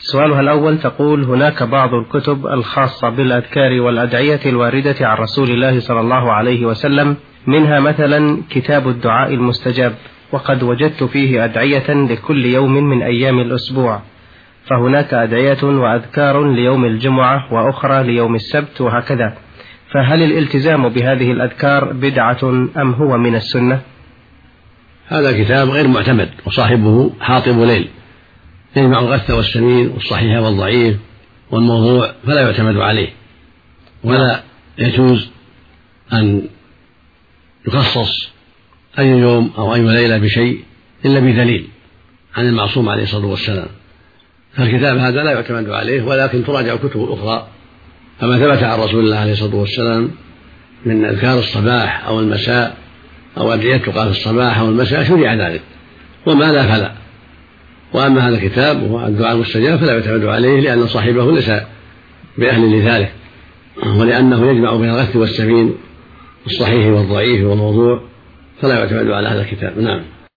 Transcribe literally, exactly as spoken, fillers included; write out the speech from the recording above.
سؤالها الأول تقول: هناك بعض الكتب الخاصة بالأذكار والأدعية الواردة عن رسول الله صلى الله عليه وسلم، منها مثلا كتاب الدعاء المستجاب، وقد وجدت فيه أدعية لكل يوم من أيام الأسبوع، فهناك أدعية وأذكار ليوم الجمعة وأخرى ليوم السبت وهكذا، فهل الالتزام بهذه الأذكار بدعة أم هو من السنة؟ هذا كتاب غير معتمد، وصاحبه حاطب ليل، يجمع الغث والسمين والصحيح والضعيف والموضوع، فلا يعتمد عليه، ولا يجوز أن يخصص أي يوم أو أي ليلة بشيء إلا بدليل عن المعصوم عليه الصلاة والسلام. فالكتاب هذا لا يعتمد عليه، ولكن تراجع كتب أخرى فما ثبت عن رسول الله عليه الصلاة والسلام من أذكار الصباح أو المساء أو أدعية تقال في الصباح أو المساء شرع ذلك، وما لا فلا. وأما هذا الكتاب وهو الدعاء المستجاب فلا يعتمد عليه، لأن صاحبه ليس بأهل لذلك، ولأنه يجمع بين الغث والسمين والصحيح والضعيف والموضوع، فلا يعتمد على هذا الكتاب. نعم.